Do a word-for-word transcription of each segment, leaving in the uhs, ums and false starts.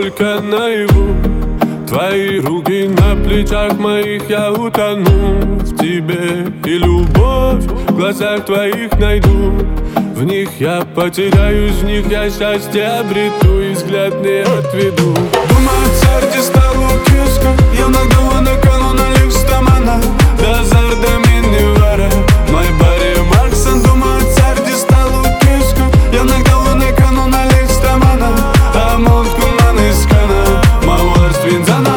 только наяву. Твои руки на плечах моих, я утону в тебе. И любовь в глазах твоих найду. В них я потеряюсь, в них я счастье обрету и взгляд не отведу. Думаю, царь стало киска, я нагнала на канун Алекстамана. Да зарда мини вара, мой баре Марксон. Думаю, царь стало киска, я нагнала на канун Алекстамана. А мозг ман искана, мауар свинзана.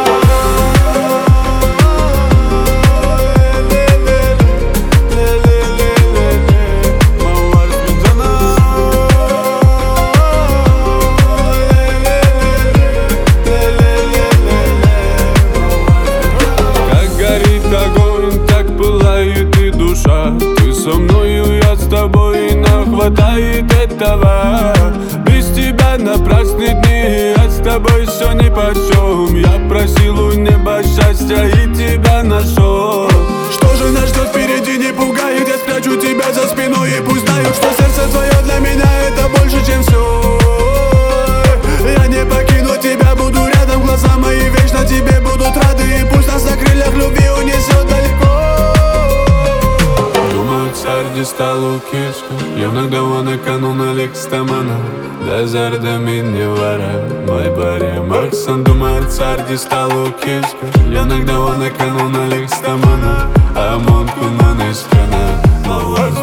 Ты со мною, я с тобой, и нам хватает этого. Без тебя напрасны дни, я с тобой все нипочем. Я просил у неба счастья и тебя нашел. Что же нас ждет впереди, не пугает. Я спрячу тебя за спиной и пусть знают, что сердце твое для меня это больше, чем все. Я не покину тебя, буду рядом, глаза мои вечно тебе будут рады. И пусть нас на крыльях любви унесет далеко. Царь стало киска, я нагнала на канун Алекстамана. Да зарда мини вара, мой баре Марксон. Думаю, царь стало киска, я нагнала на канун Алекстамана. А монку на страна,